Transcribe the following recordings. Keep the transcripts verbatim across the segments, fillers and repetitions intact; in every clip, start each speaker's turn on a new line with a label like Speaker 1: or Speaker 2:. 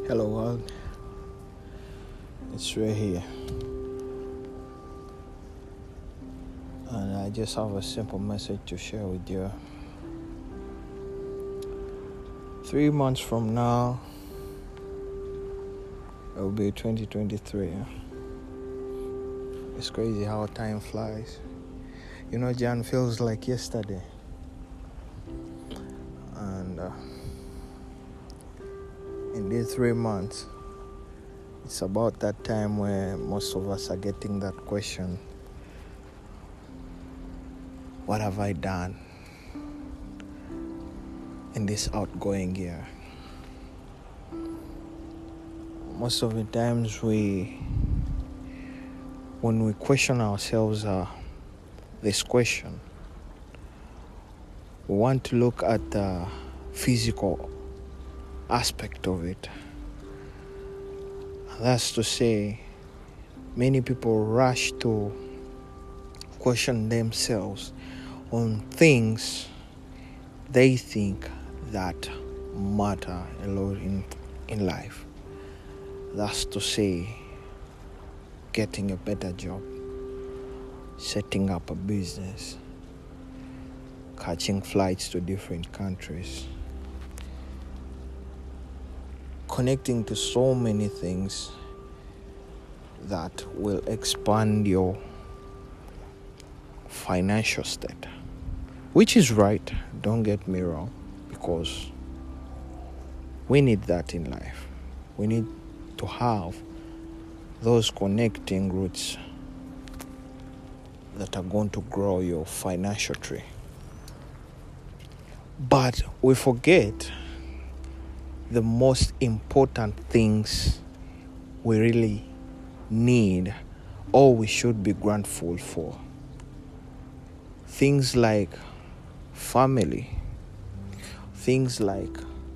Speaker 1: Hello world, it's Ray here, and I just have a simple message to share with you. Three months from now, it will be twenty twenty-three. It's crazy how time flies. You know, Jan feels like yesterday, and uh, in these three months, it's about that time where most of us are getting that question, what have I done in this outgoing year? Most of the times we, when we question ourselves uh, this question, we want to look at the physical aspect of it. That's to say, many people rush to question themselves on things they think that matter a lot in, in life. That's to say, getting a better job, setting up a business, catching flights to different countries, connecting to so many things that will expand your financial state, which is right, don't get me wrong, because we need that in life. We need to have those connecting roots that are going to grow your financial tree. But we forget the most important things we really need or we should be grateful for. Things like family, things like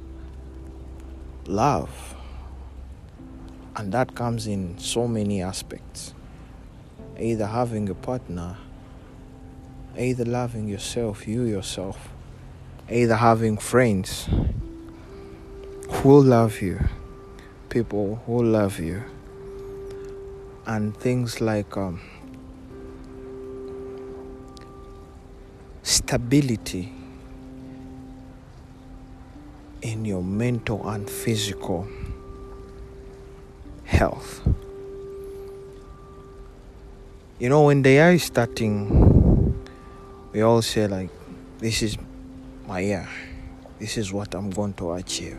Speaker 1: love, and that comes in so many aspects. Either having a partner, either loving yourself, you yourself, either having friends who love you, people who love you, and things like um, stability in your mental and physical health. You know, when the year is starting, we all say like, this is my year, this is what I'm going to achieve.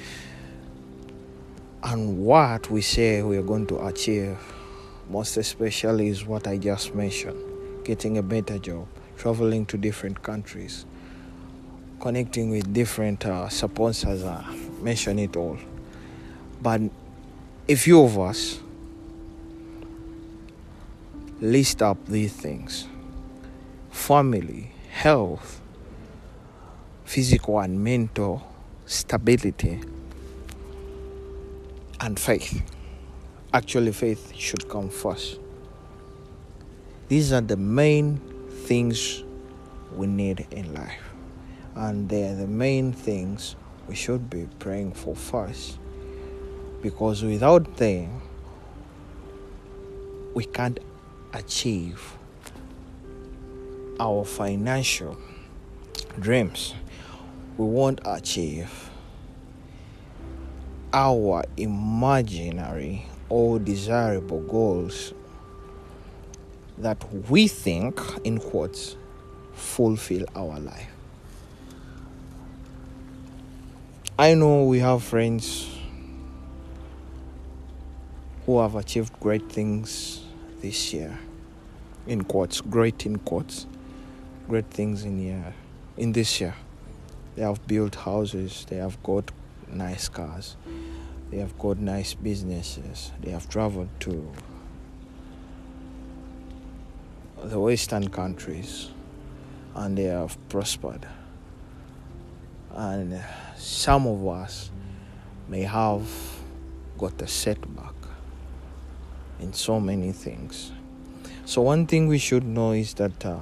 Speaker 1: And what we say we are going to achieve, most especially, is what I just mentioned: getting a better job, traveling to different countries, connecting with different uh, sponsors. I mention it all. But a few of us list up these things: family, health, physical and mental stability, and faith. Actually, faith should come first. These are the main things we need in life, and they're the main things we should be praying for first, because without them we can't achieve our financial dreams. We won't achieve our imaginary or desirable goals that we think, in quotes, fulfill our life. I know we have friends who have achieved great things this year, in quotes, great in quotes, great things in year, in this year. They have built houses, they have got nice cars, they have got nice businesses, they have traveled to the Western countries, and they have prospered. And some of us may have got a setback in so many things. So one thing we should know is that uh,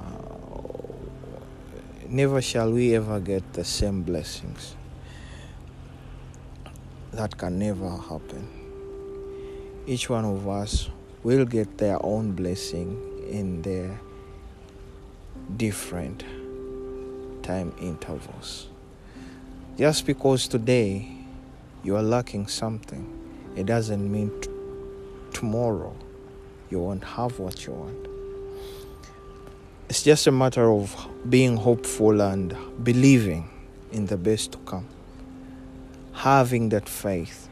Speaker 1: never shall we ever get the same blessings. that can never happen. Each one of us will get their own blessing in their different time intervals. Just because today you are lacking something, it doesn't mean t- tomorrow you won't have what you want. It's just a matter of being hopeful and believing in the best to come. Having that faith,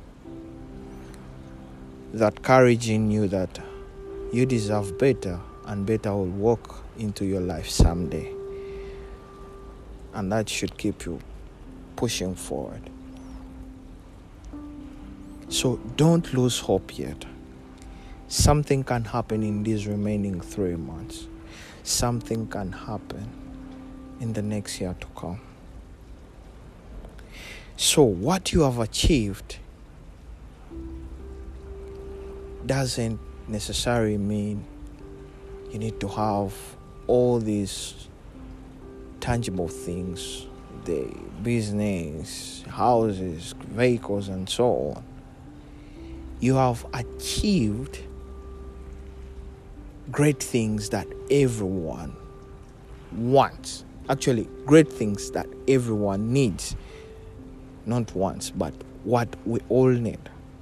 Speaker 1: that courage in you that you deserve better, and better will walk into your life someday. And that should keep you pushing forward. So don't lose hope yet. Something can happen in these remaining three months. Something can happen in the next year to come. So what you have achieved doesn't necessarily mean you need to have all these tangible things, the business, houses, vehicles, and so on. You have achieved great things that everyone wants. Actually, great things that everyone needs. Not wants, but what we all need.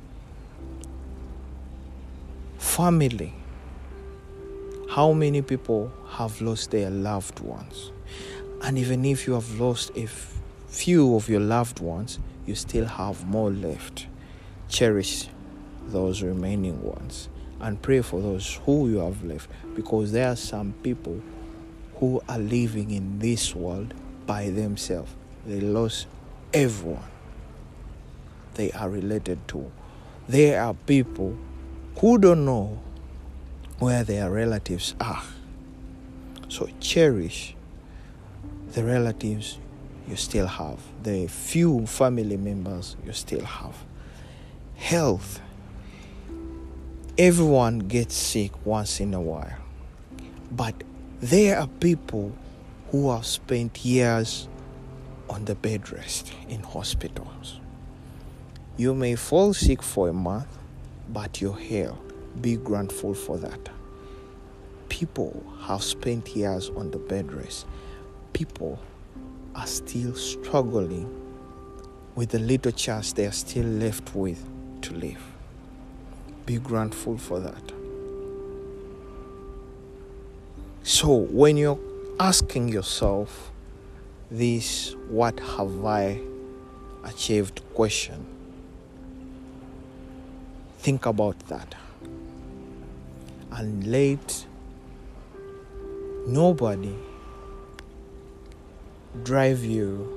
Speaker 1: Family. How many people have lost their loved ones? And even if you have lost a f- few of your loved ones, you still have more left. Cherish those remaining ones and pray for those who you have left, because there are some people who are living in this world by themselves. They lost everyone they are related to. There are people who don't know where their relatives are. So cherish the relatives you still have, the few family members you still have. Health. Everyone gets sick once in a while, but there are people who have spent years on the bed rest in hospitals. You may fall sick for a month, but you're healed. Be grateful for that. People have spent years on the bed rest. People are still struggling with the little chance they are still left with to live. Be grateful for that. So when you're asking yourself this "what have I achieved" question, think about that. And let nobody drive you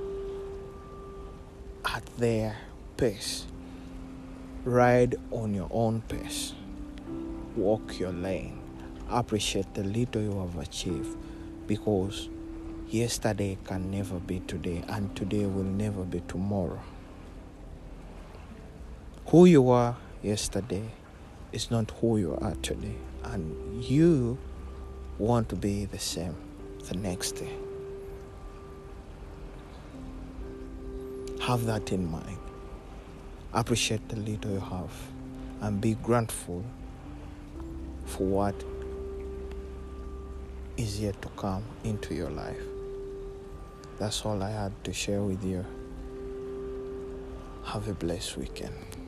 Speaker 1: at their pace. Ride on your own pace. Walk your lane. Appreciate the little you have achieved, because yesterday can never be today, and today will never be tomorrow. Who you were yesterday is not who you are today, and you want to be the same the next day. Have that in mind. Appreciate the little you have and be grateful for what is yet to come into your life. That's all I had to share with you. Have a blessed weekend.